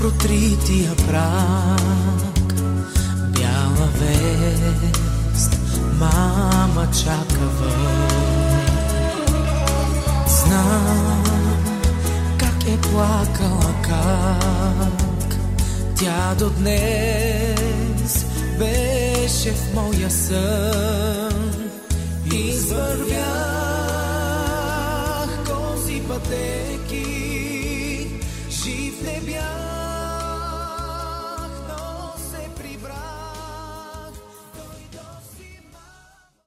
протрития прак. Бяла вест мама чака вън. Знам как е плакала, как тя до днес беше в моя сън.